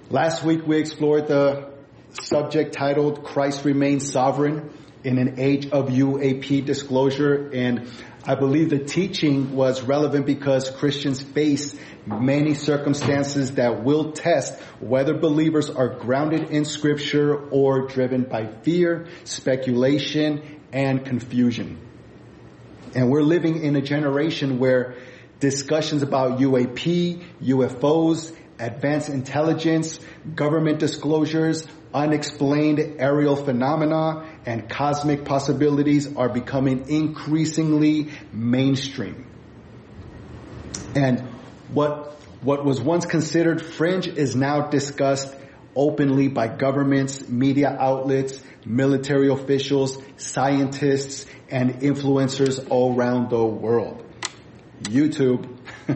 Last week we explored the subject titled Christ Remains Sovereign in an Age of UAP Disclosure, and I believe the teaching was relevant because Christians face many circumstances that will test whether believers are grounded in Scripture or driven by fear, speculation, and confusion. And we're living in a generation where discussions about UAP, UFOs, advanced intelligence, government disclosures, unexplained aerial phenomena, and cosmic possibilities are becoming increasingly mainstream. And what was once considered fringe is now discussed openly by governments, media outlets, military officials, scientists, and influencers all around the world. YouTube.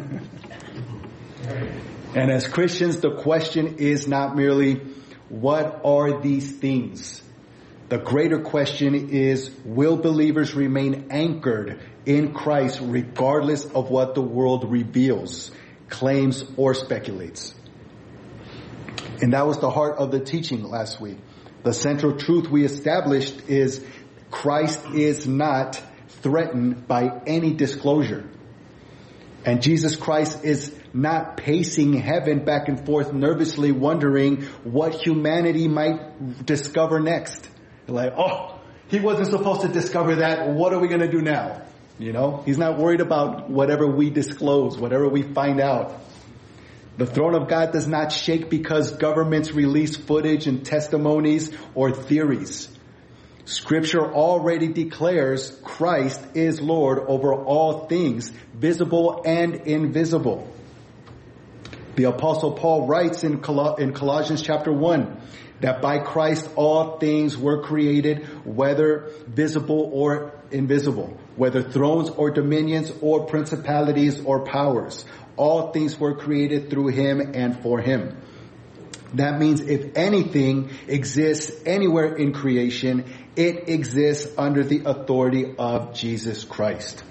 And as Christians, the question is not merely, what are these things? The greater question is, will believers remain anchored in Christ regardless of what the world reveals, claims, or speculates? And that was the heart of the teaching last week. The central truth we established is Christ is not threatened by any disclosure. And Jesus Christ is not pacing heaven back and forth nervously wondering what humanity might discover next. Like, oh, he wasn't supposed to discover that. What are we going to do now? You know, he's not worried about whatever we disclose, whatever we find out. The throne of God does not shake because governments release footage and testimonies or theories. Scripture already declares Christ is Lord over all things, visible and invisible. The Apostle Paul writes in Colossians chapter 1 that by Christ all things were created, whether visible or invisible, whether thrones or dominions or principalities or powers. All things were created through him and for him. That means if anything exists anywhere in creation, it exists under the authority of Jesus Christ.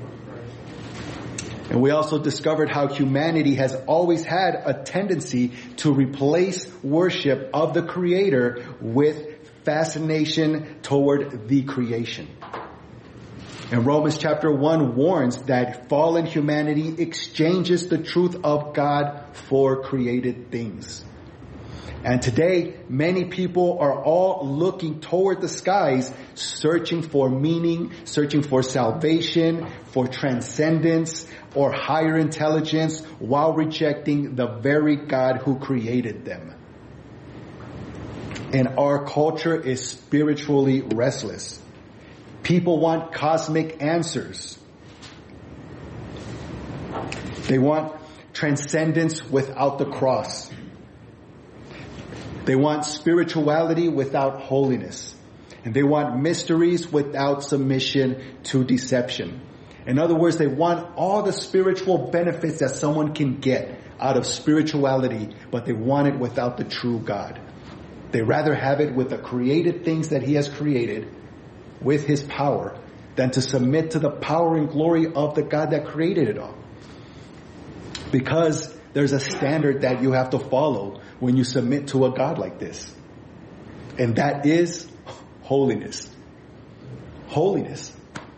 And we also discovered how humanity has always had a tendency to replace worship of the Creator with fascination toward the creation. And Romans chapter 1 warns that fallen humanity exchanges the truth of God for created things. And today, many people are all looking toward the skies, searching for meaning, searching for salvation, for transcendence, or higher intelligence, while rejecting the very God who created them. And our culture is spiritually restless. People want cosmic answers. They want transcendence without the cross. They want spirituality without holiness. And they want mysteries without submission to deception. In other words, they want all the spiritual benefits that someone can get out of spirituality, but they want it without the true God. They rather have it with the created things that he has created with his power than to submit to the power and glory of the God that created it all. Because there's a standard that you have to follow when you submit to a God like this. And that is holiness. Holiness.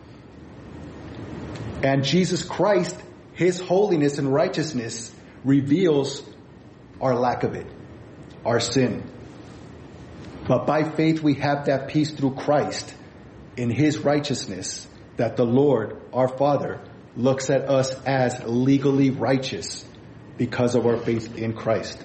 And Jesus Christ, his holiness and righteousness, reveals our lack of it, our sin. But by faith we have that peace through Christ in his righteousness, that the Lord, our Father, looks at us as legally righteous because of our faith in Christ.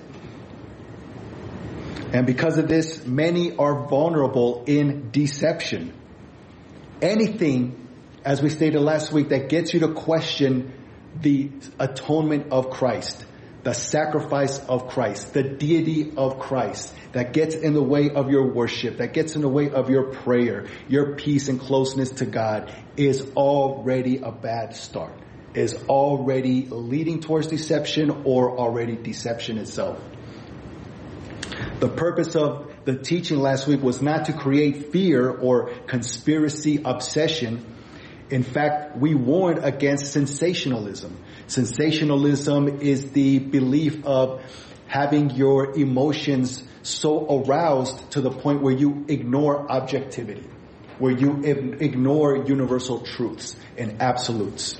And because of this, many are vulnerable in deception. Anything, as we stated last week, that gets you to question the atonement of Christ, the sacrifice of Christ, the deity of Christ, that gets in the way of your worship, that gets in the way of your prayer, your peace and closeness to God, is already a bad start, is already leading towards deception or already deception itself. The purpose of the teaching last week was not to create fear or conspiracy obsession. In fact, we warned against sensationalism. Sensationalism is the belief of having your emotions so aroused to the point where you ignore objectivity, where you ignore universal truths and absolutes.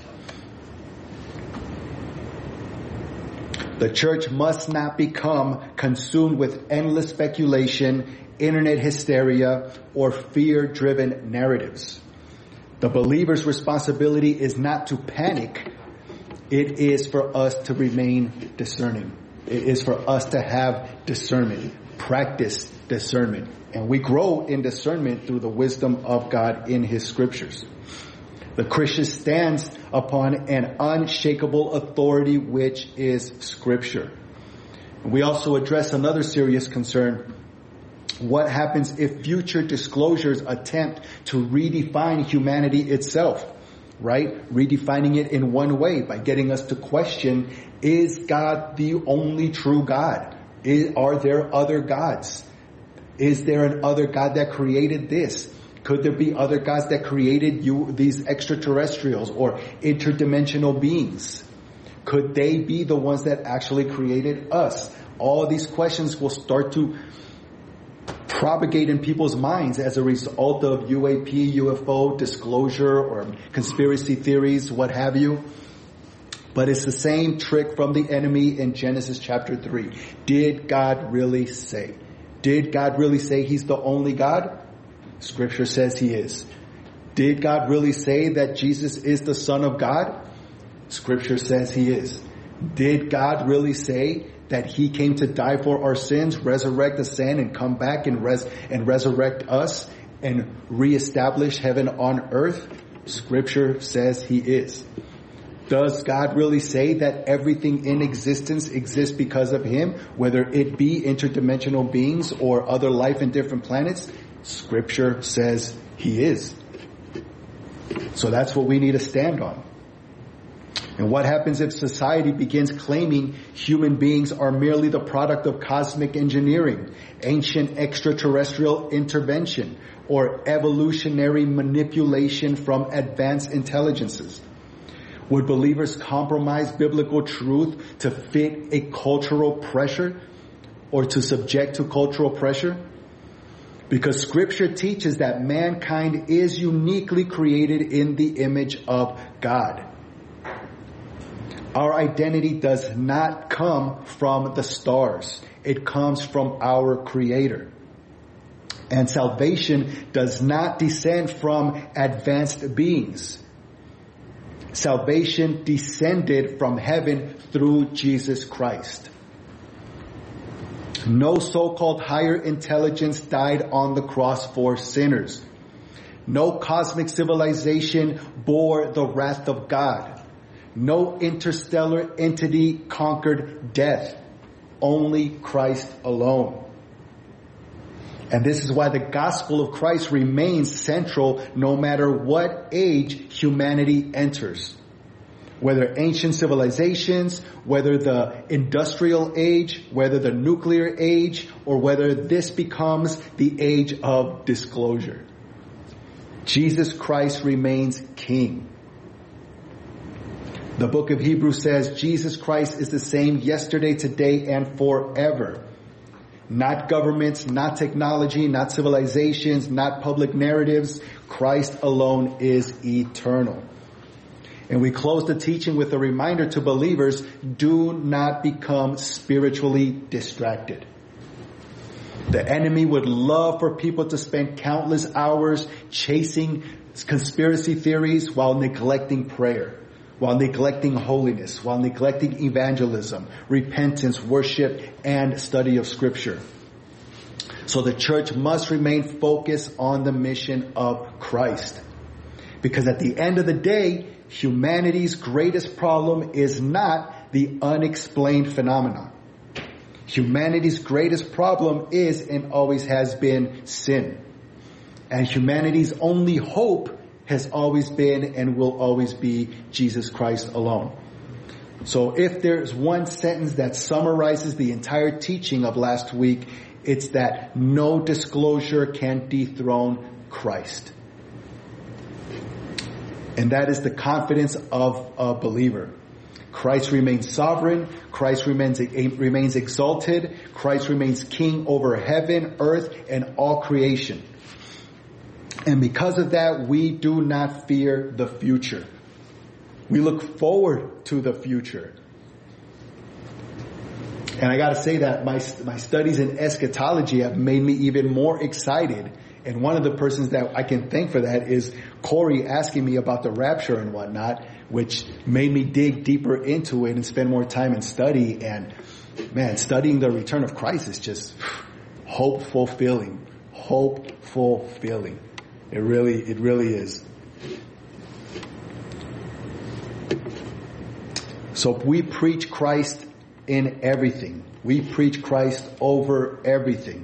The church must not become consumed with endless speculation, internet hysteria, or fear-driven narratives. The believer's responsibility is not to panic. It is for us to remain discerning. It is for us to have discernment, practice discernment. And we grow in discernment through the wisdom of God in His scriptures. The Christian stands upon an unshakable authority, which is Scripture. We also address another serious concern. What happens if future disclosures attempt to redefine humanity itself, right? Redefining it in one way by getting us to question, is God the only true God? Are there other gods? Is there an other God that created this? Could there be other gods that created these extraterrestrials or interdimensional beings? Could they be the ones that actually created us? All these questions will start to propagate in people's minds as a result of UAP, UFO disclosure or conspiracy theories, what have you. But it's the same trick from the enemy in Genesis chapter 3. Did God really say? Did God really say He's the only God? Scripture says He is. Did God really say that Jesus is the Son of God? Scripture says He is. Did God really say that He came to die for our sins, resurrect the sin, and come back and resurrect us and reestablish heaven on earth? Scripture says He is. Does God really say that everything in existence exists because of Him, whether it be interdimensional beings or other life in different planets? Scripture says He is. So that's what we need to stand on. And what happens if society begins claiming human beings are merely the product of cosmic engineering, ancient extraterrestrial intervention, or evolutionary manipulation from advanced intelligences? Would believers compromise biblical truth to fit a cultural pressure or to subject to cultural pressure? Because Scripture teaches that mankind is uniquely created in the image of God. Our identity does not come from the stars. It comes from our Creator. And salvation does not descend from advanced beings. Salvation descended from heaven through Jesus Christ. No so-called higher intelligence died on the cross for sinners. No cosmic civilization bore the wrath of God. No interstellar entity conquered death. Only Christ alone. And this is why the gospel of Christ remains central no matter what age humanity enters. Whether ancient civilizations, whether the industrial age, whether the nuclear age, or whether this becomes the age of disclosure. Jesus Christ remains King. The book of Hebrews says Jesus Christ is the same yesterday, today, and forever. Not governments, not technology, not civilizations, not public narratives. Christ alone is eternal. And we close the teaching with a reminder to believers, do not become spiritually distracted. The enemy would love for people to spend countless hours chasing conspiracy theories while neglecting prayer, while neglecting holiness, while neglecting evangelism, repentance, worship, and study of Scripture. So the church must remain focused on the mission of Christ. Because at the end of the day, humanity's greatest problem is not the unexplained phenomena. Humanity's greatest problem is and always has been sin. And humanity's only hope has always been and will always be Jesus Christ alone. So if there's one sentence that summarizes the entire teaching of last week, it's that no disclosure can dethrone Christ. And that is the confidence of a believer. Christ remains sovereign. Christ remains exalted. Christ remains king over heaven, earth, and all creation. And because of that, we do not fear the future. We look forward to the future. And I got to say that my studies in eschatology have made me even more excited. And one of the persons that I can thank for that is Corey asking me about the rapture and whatnot, which made me dig deeper into it and spend more time in study. And man, studying the return of Christ is just hope fulfilling. Hope fulfilling. It really is. So we preach Christ in everything. We preach Christ over everything.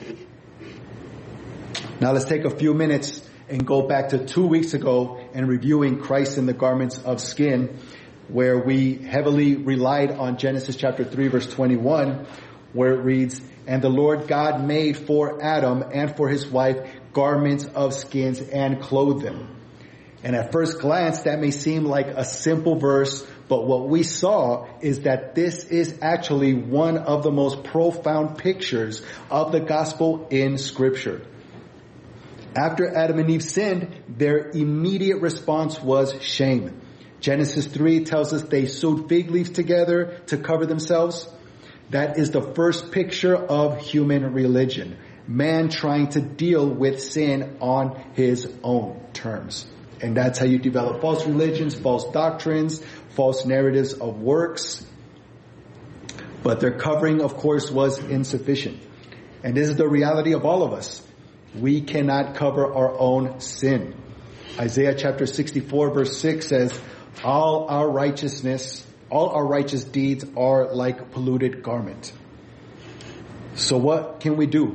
Now let's take a few minutes and go back to 2 weeks ago and reviewing Christ in the garments of skin, where we heavily relied on Genesis chapter 3 verse 21, where it reads, "And the Lord God made for Adam and for his wife garments of skins and clothed them." And at first glance, that may seem like a simple verse, but what we saw is that this is actually one of the most profound pictures of the gospel in Scripture. After Adam and Eve sinned, their immediate response was shame. Genesis 3 tells us they sewed fig leaves together to cover themselves. That is the first picture of human religion. Man trying to deal with sin on his own terms. And that's how you develop false religions, false doctrines, false narratives of works. But their covering, of course, was insufficient. And this is the reality of all of us. We cannot cover our own sin. Isaiah chapter 64 verse 6 says, all our righteous deeds are like polluted garment. So what can we do?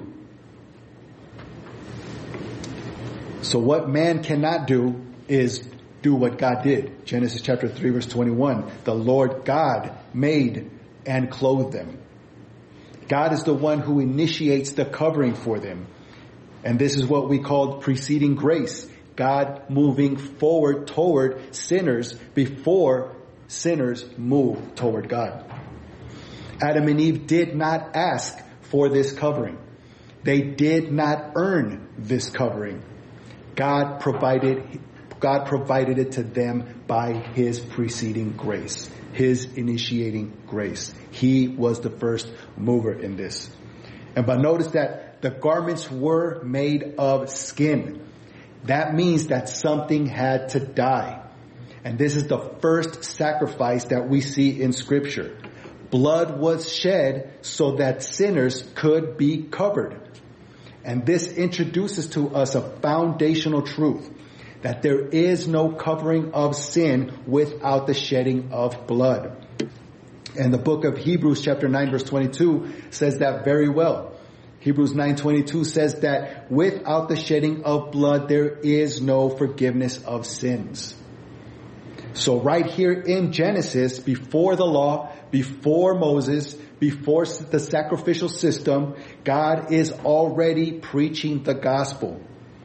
So what man cannot do is do what God did. Genesis chapter 3 verse 21. The Lord God made and clothed them. God is the one who initiates the covering for them. And this is what we call preceding grace. God moving forward toward sinners before sinners move toward God. Adam and Eve did not ask for this covering. They did not earn this covering. God provided it to them by his preceding grace, his initiating grace. He was the first mover in this. But notice that the garments were made of skin. That means that something had to die. And this is the first sacrifice that we see in Scripture. Blood was shed so that sinners could be covered. And this introduces to us a foundational truth, that there is no covering of sin without the shedding of blood. And the book of Hebrews chapter 9 verse 22 says that very well. Hebrews 9:22 says that without the shedding of blood, there is no forgiveness of sins. So right here in Genesis, before the law, before Moses, before the sacrificial system, God is already preaching the gospel.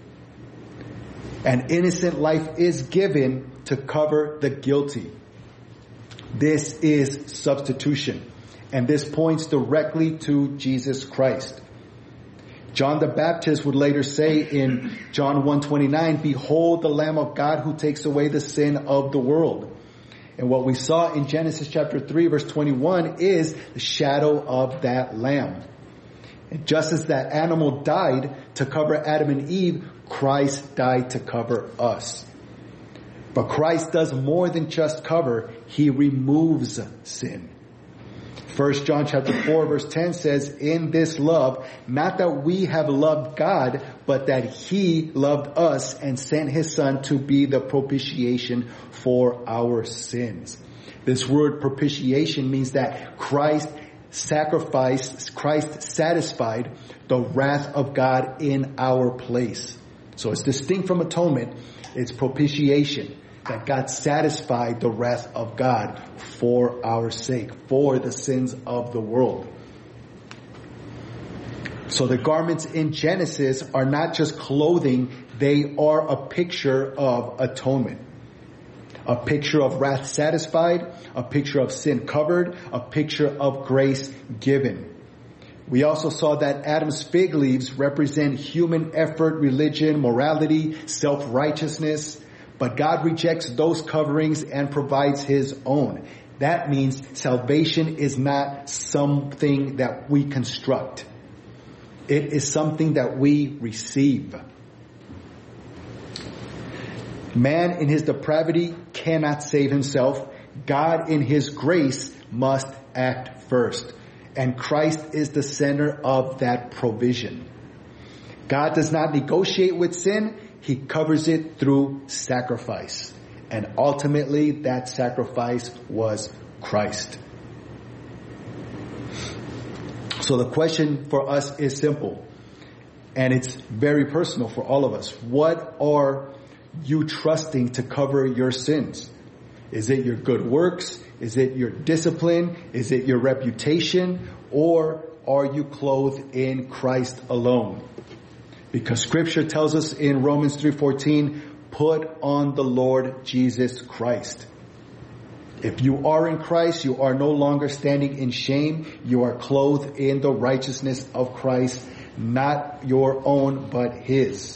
An innocent life is given to cover the guilty. This is substitution. And this points directly to Jesus Christ. John the Baptist would later say in John 1:29, "Behold the Lamb of God who takes away the sin of the world." And what we saw in Genesis chapter 3 verse 21 is the shadow of that lamb. And just as that animal died to cover Adam and Eve, Christ died to cover us. But Christ does more than just cover. He removes sin. 1 John chapter 4 verse 10 says, "In this love, not that we have loved God, but that he loved us and sent his Son to be the propitiation for our sins." This word propitiation means that Christ satisfied the wrath of God in our place. So it's distinct from atonement. It's propitiation. That God satisfied the wrath of God for our sake, for the sins of the world. So the garments in Genesis are not just clothing, they are a picture of atonement. A picture of wrath satisfied, a picture of sin covered, a picture of grace given. We also saw that Adam's fig leaves represent human effort, religion, morality, self-righteousness, but God rejects those coverings and provides his own. That means salvation is not something that we construct. It is something that we receive. Man in his depravity cannot save himself. God in his grace must act first. And Christ is the center of that provision. God does not negotiate with sin. He covers it through sacrifice. And ultimately, that sacrifice was Christ. So the question for us is simple. And it's very personal for all of us. What are you trusting to cover your sins? Is it your good works? Is it your discipline? Is it your reputation? Or are you clothed in Christ alone? Because scripture tells us in Romans 3:14, put on the Lord Jesus Christ. If you are in Christ, you are no longer standing in shame. You are clothed in the righteousness of Christ, not your own, but his.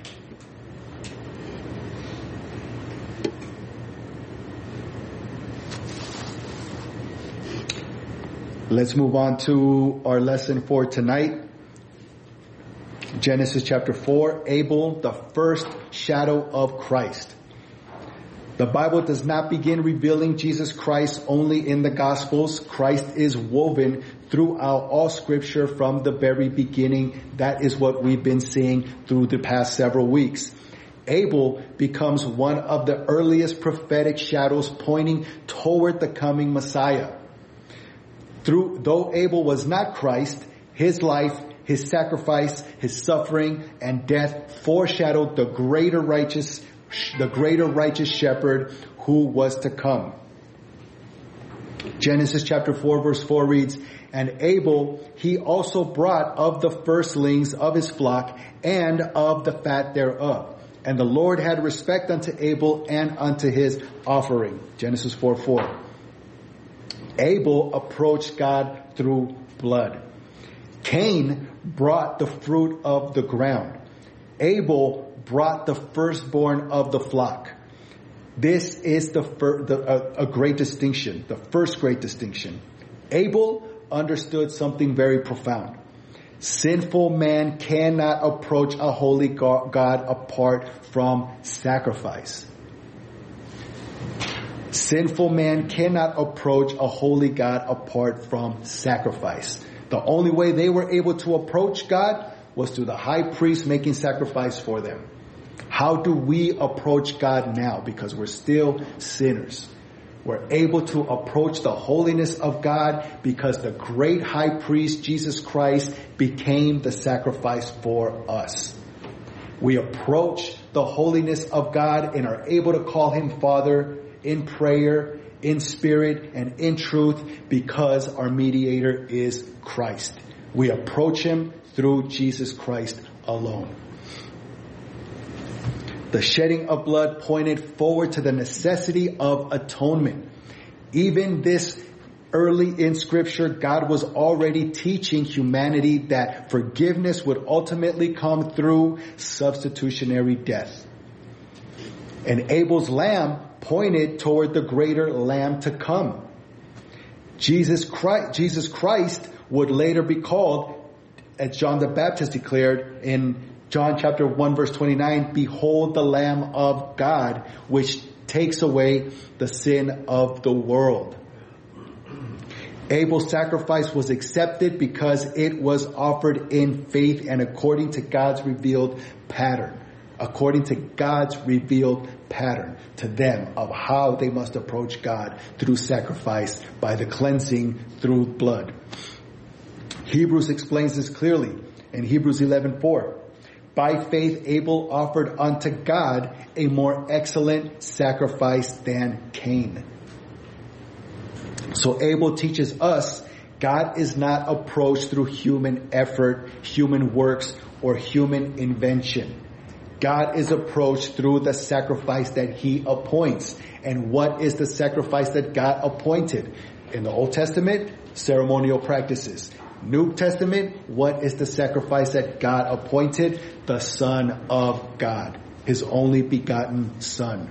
Let's move on to our lesson for tonight. Genesis chapter 4, Abel, the first shadow of Christ. The Bible does not begin revealing Jesus Christ only in the Gospels. Christ is woven throughout all scripture from the very beginning. That is what we've been seeing through the past several weeks. Abel becomes one of the earliest prophetic shadows pointing toward the coming Messiah. Though Abel was not Christ, his life, his sacrifice, his suffering, and death foreshadowed the greater righteous shepherd who was to come. Genesis chapter 4 verse 4 reads, and Abel he also brought of the firstlings of his flock and of the fat thereof. And the Lord had respect unto Abel and unto his offering. Genesis 4:4. Abel approached God through blood. Cain brought the fruit of the ground. Abel brought the firstborn of the flock. This is a great distinction, the first great distinction. Abel understood something very profound. Sinful man cannot approach a holy God apart from sacrifice. Sinful man cannot approach a holy God apart from sacrifice. The only way they were able to approach God was through the high priest making sacrifice for them. How do we approach God now? Because we're still sinners. We're able to approach the holiness of God because the great high priest, Jesus Christ, became the sacrifice for us. We approach the holiness of God and are able to call him Father in prayer, in spirit, and in truth because our mediator is Christ. We approach him through Jesus Christ alone. The shedding of blood pointed forward to the necessity of atonement. Even this early in scripture, God was already teaching humanity that forgiveness would ultimately come through substitutionary death. And Abel's lamb pointed toward the greater lamb to come. Jesus Christ would later be called, as John the Baptist declared in John chapter 1 verse 29, behold the Lamb of God, which takes away the sin of the world. Abel's sacrifice was accepted because it was offered in faith and according to God's revealed pattern. According to God's revealed pattern to them of how they must approach God through sacrifice by the cleansing through blood. Hebrews explains this clearly in Hebrews 11:4. By faith Abel offered unto God a more excellent sacrifice than Cain. So Abel teaches us God is not approached through human effort, human works, or human invention. God is approached through the sacrifice that he appoints. And what is the sacrifice that God appointed? In the Old Testament, ceremonial practices. New Testament, what is the sacrifice that God appointed? The Son of God, his only begotten Son.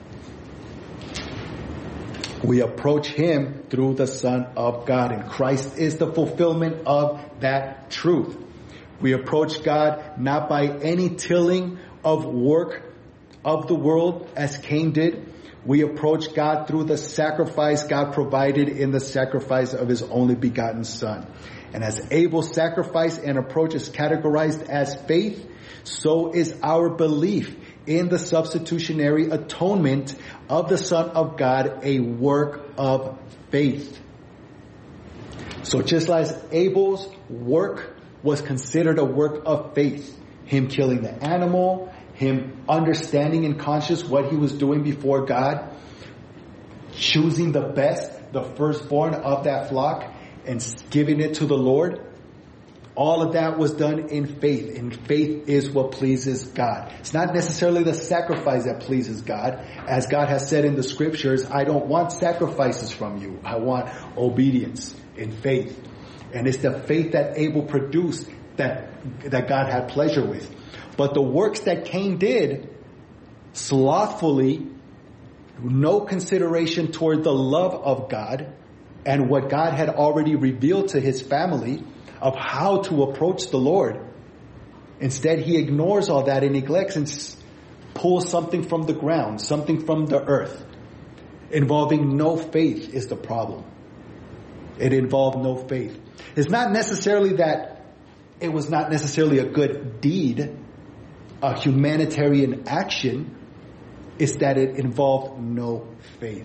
We approach him through the Son of God, and Christ is the fulfillment of that truth. We approach God not by any tilling of work of the world as Cain did. We approach God through the sacrifice God provided in the sacrifice of his only begotten Son. And as Abel's sacrifice and approach is categorized as faith, so is our belief in the substitutionary atonement of the Son of God a work of faith. So just as Abel's work was considered a work of faith, him killing the animal, him understanding and conscious what he was doing before God, choosing the best, the firstborn of that flock, and giving it to the Lord, all of that was done in faith, and faith is what pleases God. It's not necessarily the sacrifice that pleases God. As God has said in the scriptures, I don't want sacrifices from you. I want obedience in faith. And it's the faith that Abel produced that God had pleasure with. But the works that Cain did, slothfully, no consideration toward the love of God and what God had already revealed to his family of how to approach the Lord. Instead, he ignores all that and neglects and pulls something from the ground, something from the earth. Involving no faith is the problem. It involved no faith. It's not necessarily that it was not necessarily a good deed, a humanitarian action. It's that it involved no faith.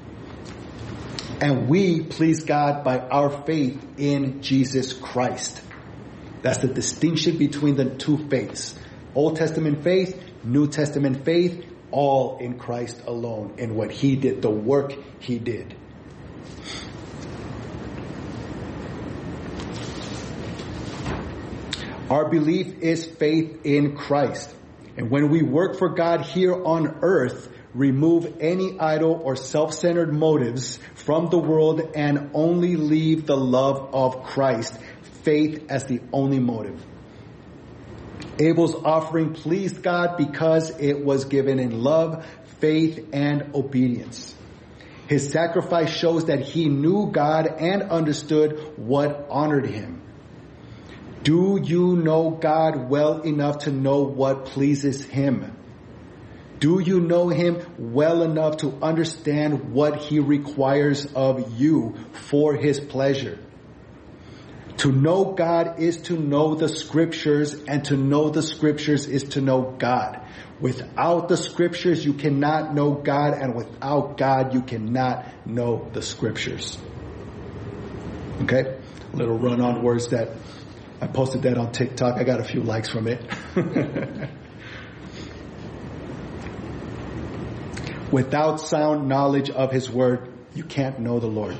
And we please God by our faith in Jesus Christ. That's the distinction between the two faiths. Old Testament faith, New Testament faith, all in Christ alone, in what he did, the work he did. Our belief is faith in Christ. And when we work for God here on earth, remove any idle or self-centered motives from the world and only leave the love of Christ, faith as the only motive. Abel's offering pleased God because it was given in love, faith, and obedience. His sacrifice shows that he knew God and understood what honored him. Do you know God well enough to know what pleases him? Do you know him well enough to understand what he requires of you for his pleasure? To know God is to know the scriptures, and to know the scriptures is to know God. Without the scriptures, you cannot know God, and without God, you cannot know the scriptures. Okay? A little run-on words that I posted that on TikTok. I got a few likes from it. Without sound knowledge of his word, you can't know the Lord.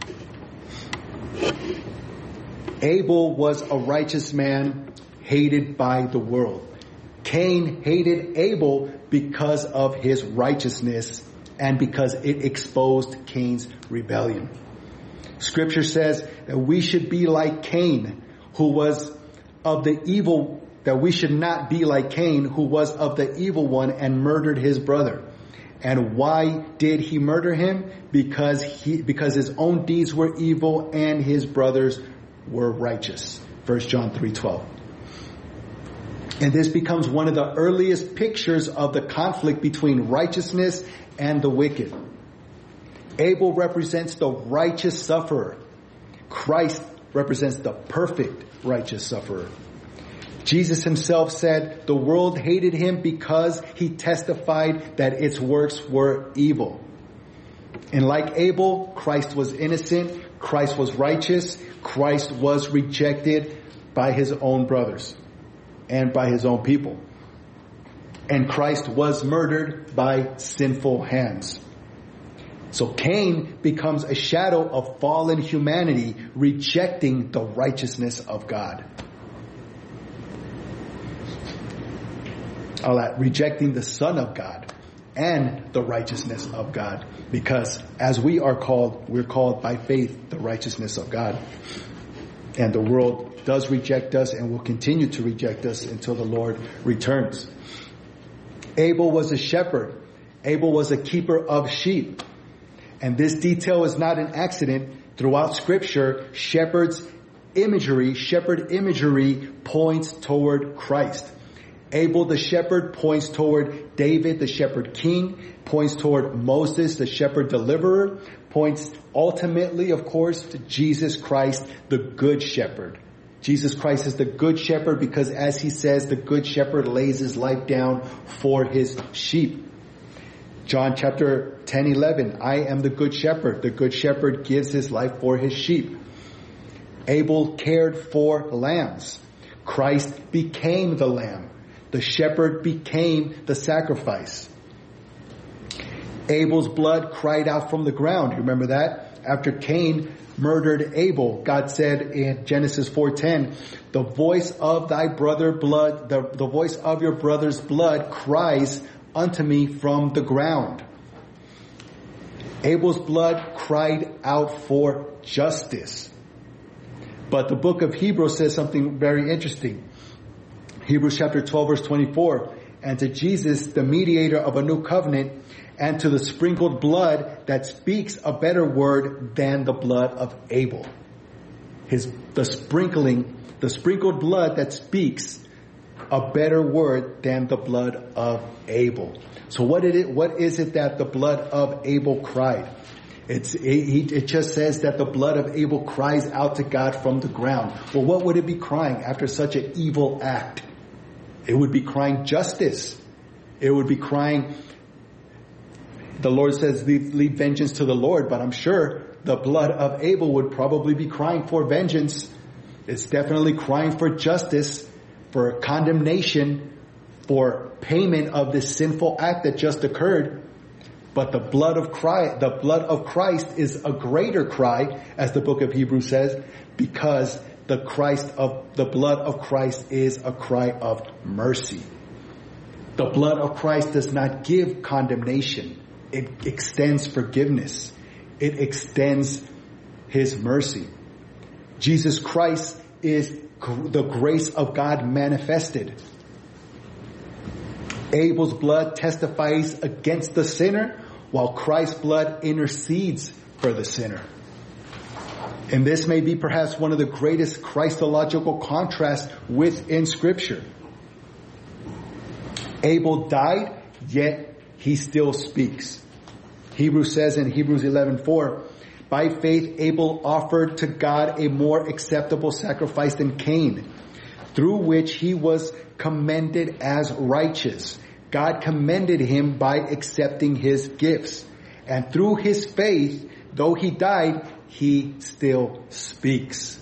Abel was a righteous man, hated by the world. Cain hated Abel because of his righteousness and because it exposed Cain's rebellion. Scripture says that we should be like Cain, who was of the evil, that we should not be like Cain, who was of the evil one and murdered his brother. And why did he murder him? Because his own deeds were evil and his brothers were righteous. 1 John 3:12. And this becomes one of the earliest pictures of the conflict between righteousness and the wicked. Abel represents the righteous sufferer. Christ represents the perfect righteous sufferer. Jesus himself said the world hated him because he testified that its works were evil. And like Abel, Christ was innocent, Christ was righteous, Christ was rejected by his own brothers and by his own people. And Christ was murdered by sinful hands. So Cain becomes a shadow of fallen humanity, rejecting the righteousness of God. rejecting the Son of God and the righteousness of God. Because as we are called, we're called by faith the righteousness of God. And the world does reject us and will continue to reject us until the Lord returns. Abel was a shepherd. Abel was a keeper of sheep. And this detail is not an accident. Throughout Scripture, shepherd imagery points toward Christ. Abel the shepherd points toward David the shepherd king, points toward Moses the shepherd deliverer, points ultimately, of course, to Jesus Christ the good shepherd. Jesus Christ is the good shepherd because, as he says, the good shepherd lays his life down for his sheep. John chapter 10:11, I am the good shepherd. The good shepherd gives his life for his sheep. Abel cared for lambs. Christ became the lamb. The shepherd became the sacrifice. Abel's blood cried out from the ground. You remember that? After Cain murdered Abel, God said in Genesis 4:10, the voice of thy brother blood, the voice of your brother's blood cries unto me from the ground. Abel's blood cried out for justice. But the book of Hebrews says something very interesting. Hebrews chapter 12 verse 24, and to Jesus, the mediator of a new covenant, and to the sprinkled blood that speaks a better word than the blood of Abel. The sprinkled blood that speaks a better word than the blood of Abel. So what is it that the blood of Abel cried? It just says that the blood of Abel cries out to God from the ground. Well, what would it be crying after such an evil act? It would be crying justice. It would be crying, the Lord says, leave vengeance to the Lord, but I'm sure the blood of Abel would probably be crying for vengeance. It's definitely crying for justice, for condemnation, for payment of this sinful act that just occurred. But the blood of Christ is a greater cry, as the book of Hebrews says, because the blood of Christ is a cry of mercy. The blood of Christ does not give condemnation. It extends forgiveness. It extends his mercy. Jesus Christ is the grace of God manifested. Abel's blood testifies against the sinner, while Christ's blood intercedes for the sinner. And this may be perhaps one of the greatest Christological contrasts within Scripture. Abel died, yet he still speaks. Hebrews says in Hebrews 11:4, by faith Abel offered to God a more acceptable sacrifice than Cain, through which he was commended as righteous. God commended him by accepting his gifts. And through his faith, though he died, he still speaks.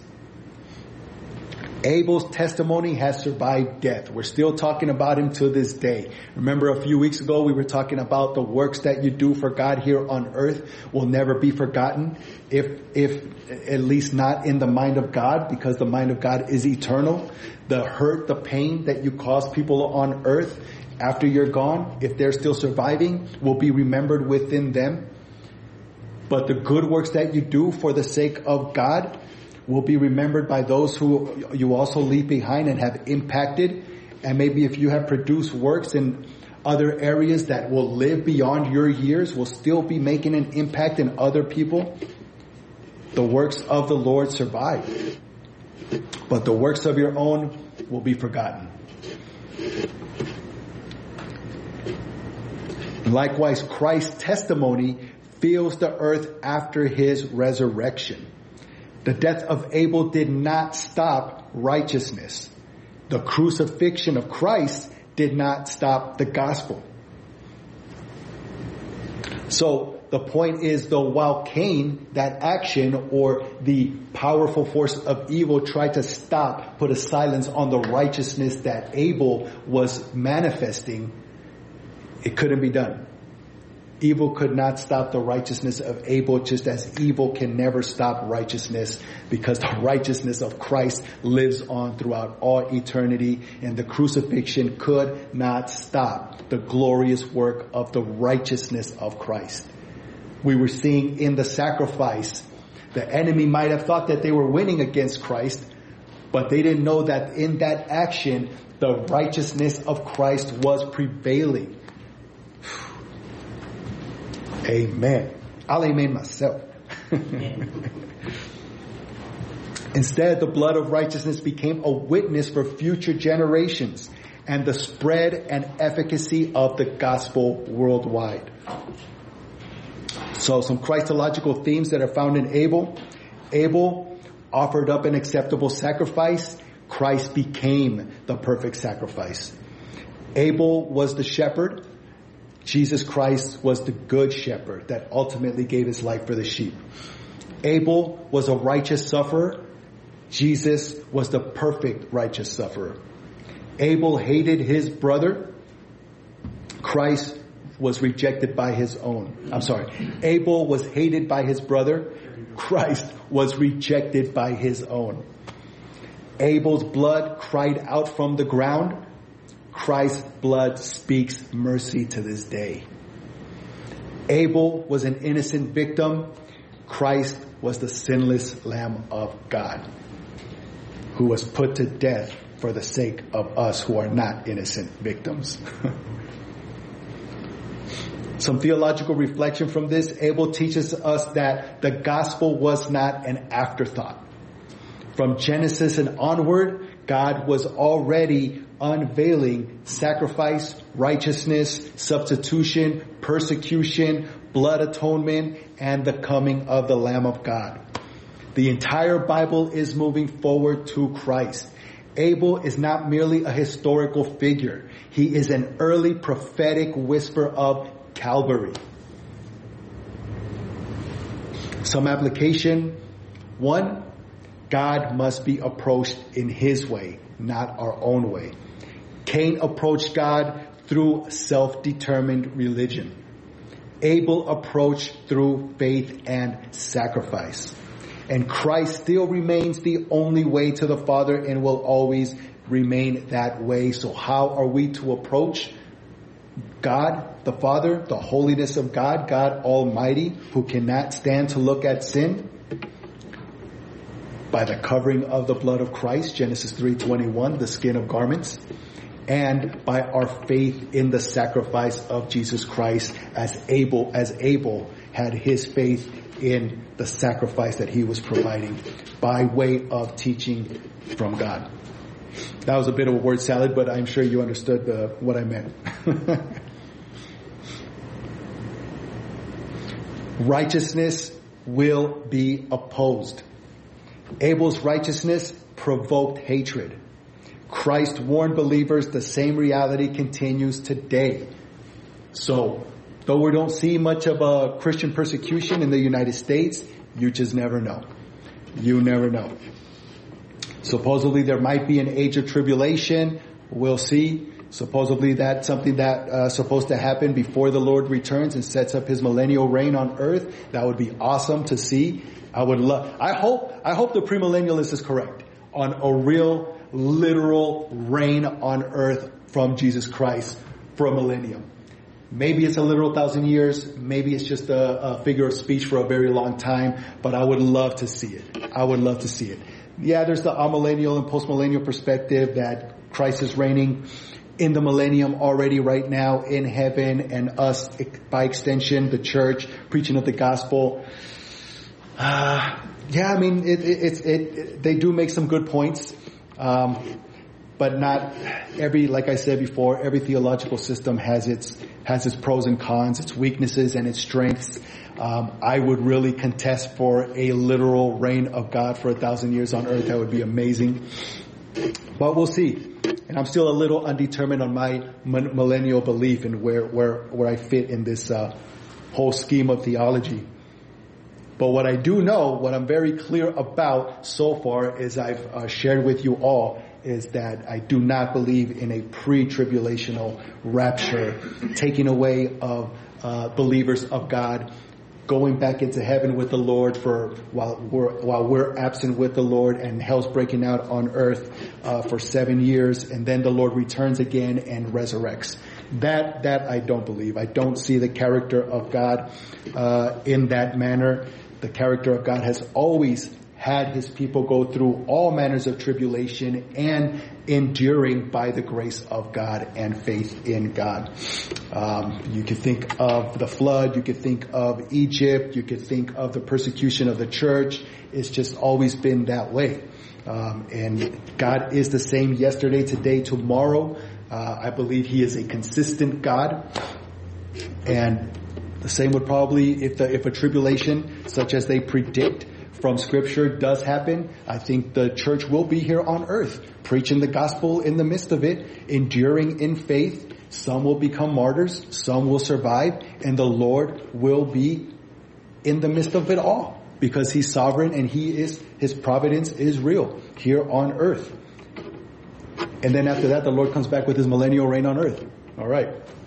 Abel's testimony has survived death. We're still talking about him to this day. Remember a few weeks ago we were talking about the works that you do for God here on earth will never be forgotten, if at least not in the mind of God, because the mind of God is eternal. The hurt, the pain that you cause people on earth after you're gone, if they're still surviving, will be remembered within them. But the good works that you do for the sake of God will be remembered by those who you also leave behind and have impacted. And maybe if you have produced works in other areas that will live beyond your years, will still be making an impact in other people, the works of the Lord survive. But the works of your own will be forgotten. Likewise, Christ's testimony fills the earth after his resurrection. The death of Abel did not stop righteousness. The crucifixion of Christ did not stop the gospel. So the point is, though, while Cain, that action or the powerful force of evil, tried to stop, put a silence on the righteousness that Abel was manifesting, it couldn't be done. Evil could not stop the righteousness of Abel, just as evil can never stop righteousness, because the righteousness of Christ lives on throughout all eternity, and the crucifixion could not stop the glorious work of the righteousness of Christ. We were seeing in the sacrifice, the enemy might have thought that they were winning against Christ, but they didn't know that in that action, the righteousness of Christ was prevailing. Amen. I'll amen myself. Instead, the blood of righteousness became a witness for future generations and the spread and efficacy of the gospel worldwide. So some Christological themes that are found in Abel. Abel offered up an acceptable sacrifice. Christ became the perfect sacrifice. Abel was the shepherd. Jesus Christ was the good shepherd that ultimately gave his life for the sheep. Abel was a righteous sufferer. Jesus was the perfect righteous sufferer. Abel hated his brother. Christ was rejected by his own. Abel was hated by his brother. Christ was rejected by his own. Abel's blood cried out from the ground. Christ's blood speaks mercy to this day. Abel was an innocent victim. Christ was the sinless Lamb of God, who was put to death for the sake of us who are not innocent victims. Some theological reflection from this. Abel teaches us that the gospel was not an afterthought. From Genesis and onward, God was already unveiling sacrifice, righteousness, substitution, persecution, blood atonement, and the coming of the Lamb of God. The entire Bible is moving forward to Christ. Abel is not merely a historical figure. He is an early prophetic whisper of Calvary. Some application. 1, God must be approached in his way, not our own way. Cain approached God through self-determined religion. Abel approached through faith and sacrifice. And Christ still remains the only way to the Father and will always remain that way. So how are we to approach God, the Father, the holiness of God, God Almighty, who cannot stand to look at sin? By the covering of the blood of Christ, Genesis 3:21, the skin of garments, and by our faith in the sacrifice of Jesus Christ, as Abel had his faith in the sacrifice that he was providing by way of teaching from God. That was a bit of a word salad, but I'm sure you understood what I meant. Righteousness will be opposed. Abel's righteousness provoked hatred. Christ warned believers the same reality continues today. So, though we don't see much of a Christian persecution in the United States, you just never know. You never know. Supposedly there might be an age of tribulation. We'll see. Supposedly that's something that supposed to happen before the Lord returns and sets up his millennial reign on earth. That would be awesome to see. I hope the premillennialist is correct on a real, literal reign on earth from Jesus Christ for a millennium. Maybe it's a literal 1,000 years. Maybe it's just a figure of speech for a very long time. But I would love to see it. I would love to see it. Yeah, there's the amillennial and postmillennial perspective that Christ is reigning in the millennium already right now in heaven, and us, by extension, the church, preaching of the gospel. Yeah, I mean, they do make some good points. But not every, like I said before, every theological system has its pros and cons, its weaknesses and its strengths. I would really contest for a literal reign of God for 1,000 years on earth. That would be amazing. But we'll see. And I'm still a little undetermined on my millennial belief and where I fit in this whole scheme of theology. But what I do know, what I'm very clear about so far, is I've shared with you all, is that I do not believe in a pre-tribulational rapture, taking away of believers of God going back into heaven with the Lord while we're absent with the Lord, and hell's breaking out on earth for 7 years, and then the Lord returns again and resurrects. That I don't believe. I don't see the character of God in that manner. The character of God has always had his people go through all manners of tribulation and enduring by the grace of God and faith in God. You could think of the flood. You could think of Egypt. You could think of the persecution of the church. It's just always been that way. And God is the same yesterday, today, tomorrow. I believe he is a consistent God. And the same would probably, if a tribulation such as they predict from Scripture does happen, I think the church will be here on earth, preaching the gospel in the midst of it, enduring in faith. Some will become martyrs, some will survive, and the Lord will be in the midst of it all, because he's sovereign and his providence is real here on earth. And then after that, the Lord comes back with his millennial reign on earth. All right.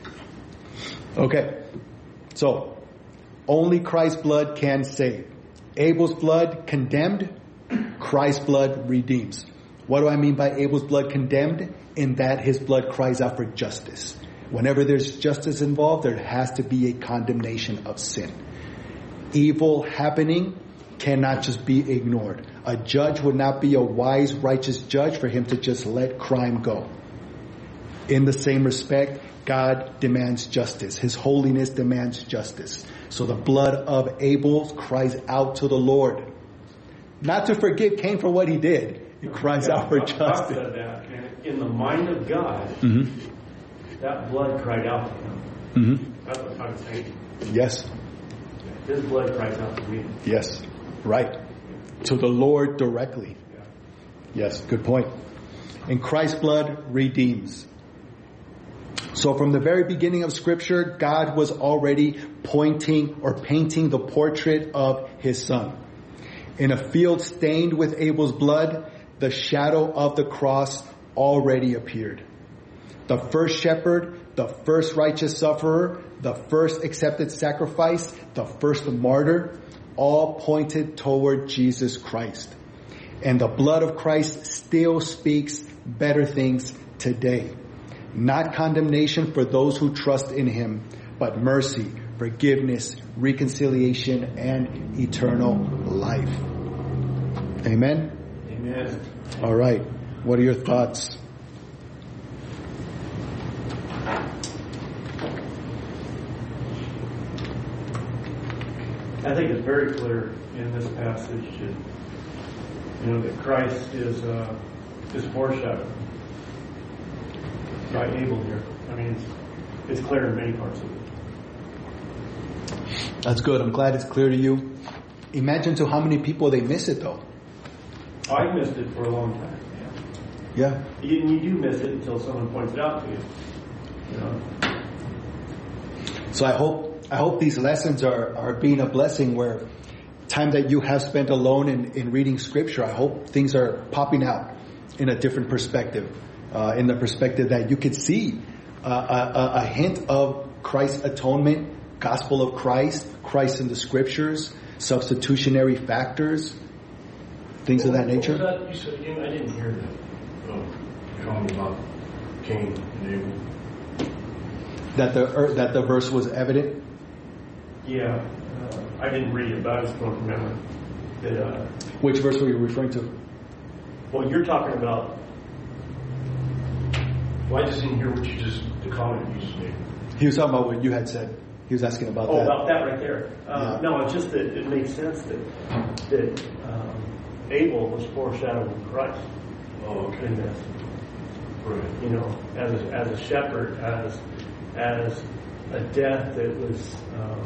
Okay. So, only Christ's blood can save. Abel's blood condemned, Christ's blood redeems. What do I mean by Abel's blood condemned? In that his blood cries out for justice. Whenever there's justice involved, there has to be a condemnation of sin. Evil happening cannot just be ignored. A judge would not be a wise, righteous judge for him to just let crime go. In the same respect, God demands justice. His holiness demands justice. So the blood of Abel cries out to the Lord. Not to forgive Cain for what he did. It cries out for justice. That. And in the mind of God, that blood cried out to him. That's what I'm saying. Yes. His blood cries out to me. Yes. Right. To the Lord directly. Yes. Good point. And Christ's blood redeems. So from the very beginning of Scripture, God was already pointing or painting the portrait of his son. In a field stained with Abel's blood, the shadow of the cross already appeared. The first shepherd, the first righteous sufferer, the first accepted sacrifice, the first martyr, all pointed toward Jesus Christ. And the blood of Christ still speaks better things today. Not condemnation for those who trust in him, but mercy, forgiveness, reconciliation, and eternal life. Amen? Amen. All right. What are your thoughts? I think it's very clear in this passage that Christ is foreshadowed by Abel here. I mean, it's clear in many parts of it. That's good. I'm glad it's clear to you. Imagine to how many people they miss it, though. I missed it for a long time. Yeah. You do miss it until someone points it out to you. So I hope these lessons are being a blessing, where time that you have spent alone in reading Scripture, I hope things are popping out in a different perspective. In the perspective that you could see a hint of Christ's atonement, gospel of Christ, Christ in the Scriptures, substitutionary factors, things of that nature. What was that? You said again? I didn't hear that. You're talking about Cain and Abel. That the verse was evident. Yeah, I didn't read it, but I just don't remember that. Which verse were you referring to? Well, you're talking about. Well, I just didn't hear the comment you just made. He was talking about what you had said. He was asking about that. Oh, about that right there. Yeah. No, it's just that it makes sense that Abel was foreshadowing Christ. Oh, okay. In this, Right. as a shepherd, as a death that was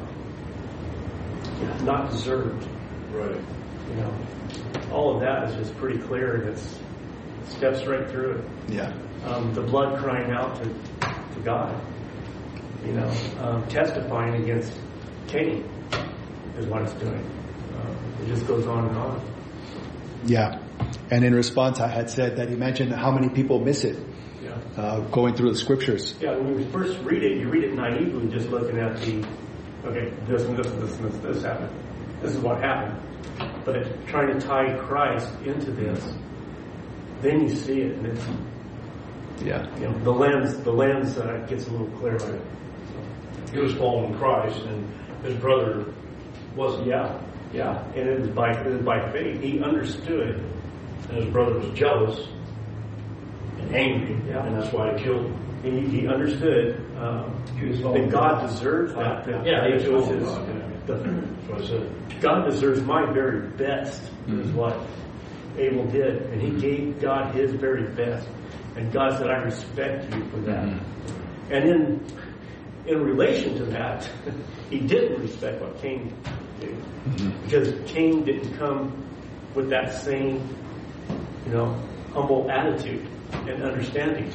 not deserved. Right. All of that is just pretty clear, and it steps right through it. Yeah. The blood crying out to God, testifying against Cain is what it's doing. It just goes on and on. Yeah. And in response, I had said that imagine how many people miss it going through the scriptures. Yeah, when you first read it, you read it naively, just looking at this and this and this and this happened. This is what happened. But trying to tie Christ into this, then you see it, and it's the lens gets a little clearer. So, he was following Christ, and his brother wasn't. Yeah, and it was by faith. He understood. And his brother was jealous and angry, and that's why he killed him. He understood that God deserves that. He was that's what I said. God deserves my very best, is what Abel did. And he gave God his very best. And God said, I respect you for that. And in relation to that, he didn't respect what Cain did. Because Cain didn't come with that same, humble attitude and understanding.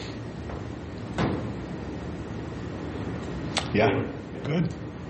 Yeah, good.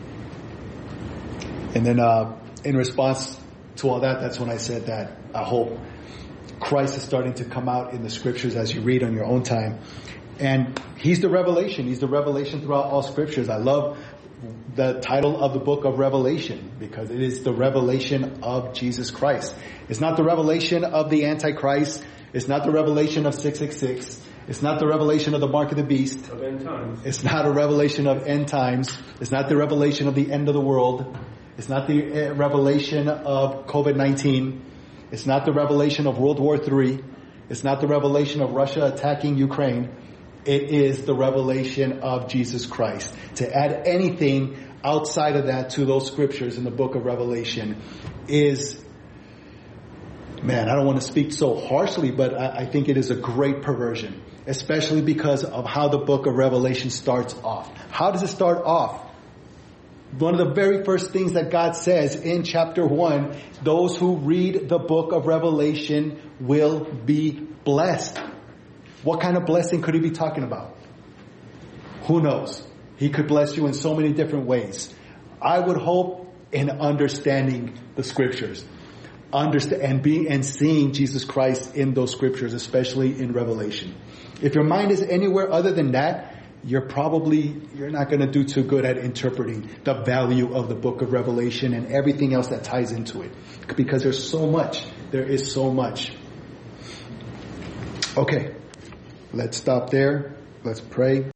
And then in response to all that, that's when I said that I hope Christ is starting to come out in the scriptures as you read on your own time. And he's the revelation. He's the revelation throughout all scriptures. I love the title of the book of Revelation because it is the revelation of Jesus Christ. It's not the revelation of the Antichrist. It's not the revelation of 666. It's not the revelation of the mark of the beast. Of end times. It's not a revelation of end times. It's not the revelation of the end of the world. It's not the revelation of COVID-19. It's not the revelation of World War III. It's not the revelation of Russia attacking Ukraine. It is the revelation of Jesus Christ. To add anything outside of that to those scriptures in the book of Revelation is, man, I don't want to speak so harshly, but I think it is a great perversion, especially because of how the book of Revelation starts off. How does it start off? One of the very first things that God says in chapter 1, those who read the book of Revelation will be blessed. What kind of blessing could he be talking about? Who knows? He could bless you in so many different ways. I would hope in understanding the scriptures, and seeing Jesus Christ in those scriptures, especially in Revelation. If your mind is anywhere other than that, you're not going to do too good at interpreting the value of the book of Revelation and everything else that ties into it. Because there's so much. There is so much. Okay. Let's stop there. Let's pray.